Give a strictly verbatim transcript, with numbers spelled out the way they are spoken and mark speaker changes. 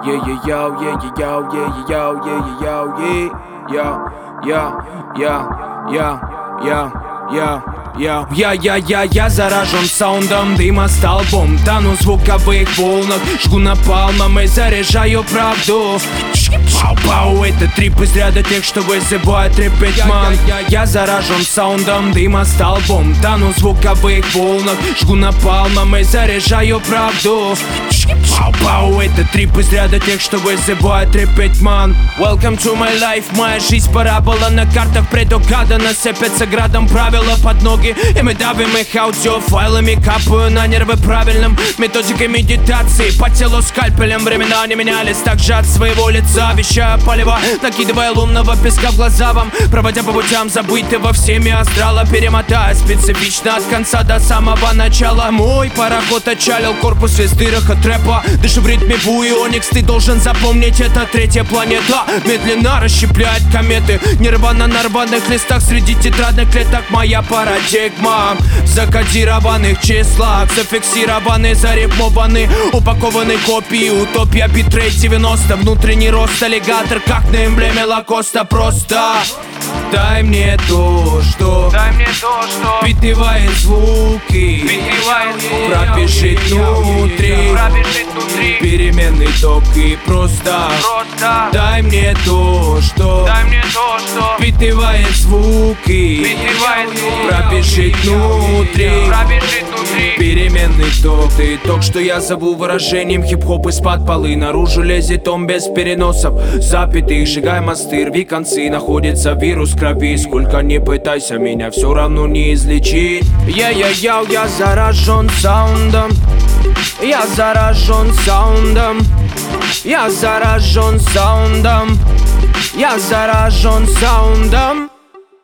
Speaker 1: Yeah, yeah, yo, yeah, yeah, yo, yeah, yeah, yo, yeah, yeah, yo, yeah, yeah, yeah, yeah, yeah, yeah, я, я, я, я заражен саундом дыма столбом, тону в звуковых волнах, жгу напалмом и заряжаю правду. Пау-пау, это трип из ряда тех, что вызывает репетман. Я, я, я, я заражен саундом дыма столбом, тону в звуковых волнах, жгу напалмом и заряжаю правду. Пау-пау, это трип из ряда тех, что вызывает репетман. Welcome to my life, моя жизнь парабола, на картах предугадана, сыпятся градом правила под ноги, и мы давим их аудиофайлами, капаю на нервы правильным методикой медитации, по телу скальпелем. Времена не менялись, также от своего лица вещая полева, накидывая лунного песка в глаза вам, проводя по путям забытого всеми астрала, перемотая специфично от конца до самого начала. Мой пароход отчалил, корпус весь в дырах от рэпа, дышу в ритме буи оникс, ты должен запомнить, это третья планета, медленно расщепляет кометы, нирвана на рваных листах среди тетрадных клеток. Моя парадигма в закодированных числах, зафиксированы, зарифмованы, упакованы копии, утопия, битрейт девяносто, внутренний рост, аллигатор, как на эмблеме Лакоста. Просто дай мне то, что,
Speaker 2: дай мне то, что
Speaker 1: впитывает звуки,
Speaker 2: впитывает звуки,
Speaker 1: пробежит внутри,
Speaker 2: пробежит внутри,
Speaker 1: переменный ток. И просто,
Speaker 2: просто
Speaker 1: дай мне то, что,
Speaker 2: дай мне то, что
Speaker 1: впитывает звуки,
Speaker 2: впитывает звуки,
Speaker 1: пробежит внутри,
Speaker 2: пробежит внутри,
Speaker 1: переменный ток. Ты ток, что я зову выражением хип-хоп из-под полы. Наружу лезет он без переносов, запятых, сжигай мосты, рви концы. Находится вирус в крови, сколько не пытайся, меня все равно не излечить. Я-я-я, я заражен саундом, я заражен саундом, я заражен саундом, я заражен саундом.